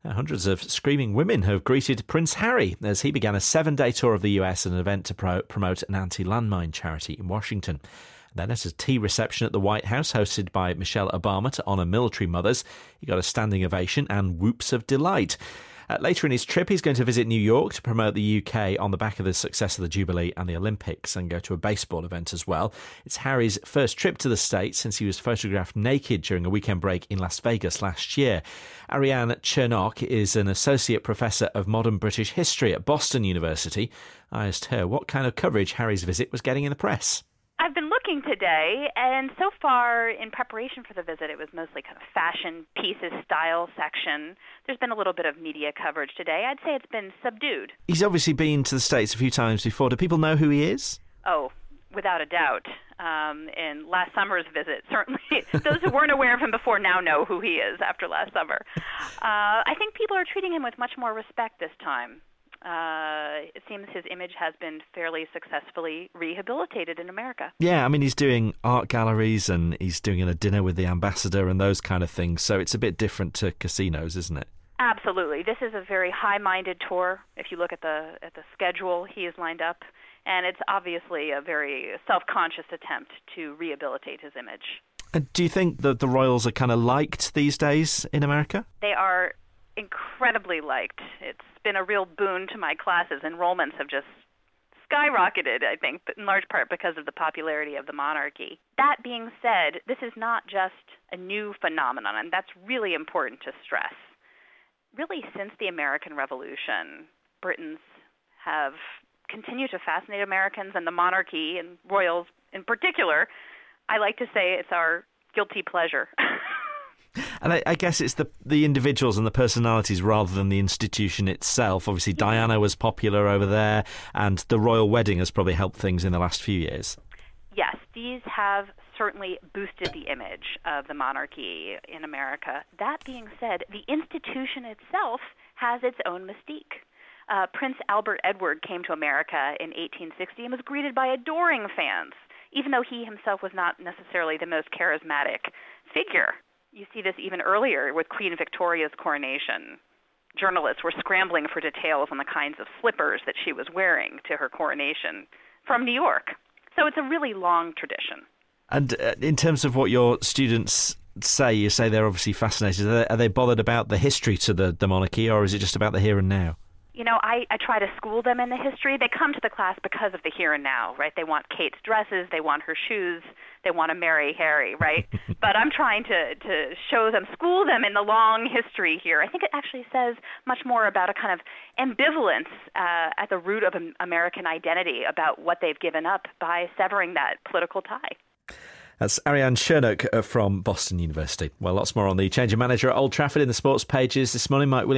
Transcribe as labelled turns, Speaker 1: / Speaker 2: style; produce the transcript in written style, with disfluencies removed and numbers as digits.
Speaker 1: Hundreds of screaming women have greeted Prince Harry as he began a 7-day tour of the US at an event to promote an anti-landmine charity in Washington. Then at a tea reception at the White House hosted by Michelle Obama to honour military mothers, he got a standing ovation and whoops of delight. Later in his trip, he's going to visit New York to promote the UK on the back of the success of the Jubilee and the Olympics, and go to a baseball event as well. It's Harry's first trip to the States since he was photographed naked during a weekend break in Las Vegas last year. Ariane Chernok is an associate professor of modern British history at Boston University. I asked her what kind of coverage Harry's visit was getting in the press.
Speaker 2: I've been looking today, and so far in preparation for the visit, it was mostly kind of fashion pieces, style section. There's been a little bit of media coverage today. I'd say it's been subdued.
Speaker 1: He's obviously been to the States a few times before. Do people know who he is?
Speaker 2: Oh, without a doubt. In last summer's visit, certainly those who weren't aware of him before now know who he is after last summer. I think people are treating him with much more respect this time. It seems his image has been fairly successfully rehabilitated in America.
Speaker 1: Yeah, I mean, he's doing art galleries and he's doing a dinner with the ambassador and those kind of things, so it's a bit different to casinos, isn't it?
Speaker 2: Absolutely. This is a very high-minded tour. If you look at the schedule he has lined up, and it's obviously a very self-conscious attempt to rehabilitate his image.
Speaker 1: And do you think that the royals are kind of liked these days in America?
Speaker 2: They are incredibly liked. It's been a real boon to my classes. Enrollments have just skyrocketed, I think, but in large part because of the popularity of the monarchy. That being said, this is not just a new phenomenon, and that's really important to stress. Really, since the American Revolution, Britons have continued to fascinate Americans, and the monarchy and royals in particular, I like to say it's our guilty pleasure.
Speaker 1: And I guess it's the individuals and the personalities rather than the institution itself. Obviously, Diana was popular over there, and the royal wedding has probably helped things in the last few years.
Speaker 2: Yes, these have certainly boosted the image of the monarchy in America. That being said, the institution itself has its own mystique. Prince Albert Edward came to America in 1860 and was greeted by adoring fans, even though he himself was not necessarily the most charismatic figure. You see this even earlier with Queen Victoria's coronation. Journalists were scrambling for details on the kinds of slippers that she was wearing to her coronation from New York. So it's a really long tradition. And
Speaker 1: in terms of what your students say, you say they're obviously fascinated. Are they bothered about the history to the monarchy, or is it just about the here and now?
Speaker 2: You know, I try to school them in the history. They come to the class because of the here and now, right? They want Kate's dresses, they want her shoes, they want to marry Harry, right? But I'm trying to show them, school them in the long history here. I think it actually says much more about a kind of ambivalence at the root of American identity about what they've given up by severing that political tie.
Speaker 1: That's Ariane Chernok from Boston University. Well, lots more on the change of manager at Old Trafford in the sports pages this morning. Mike Williams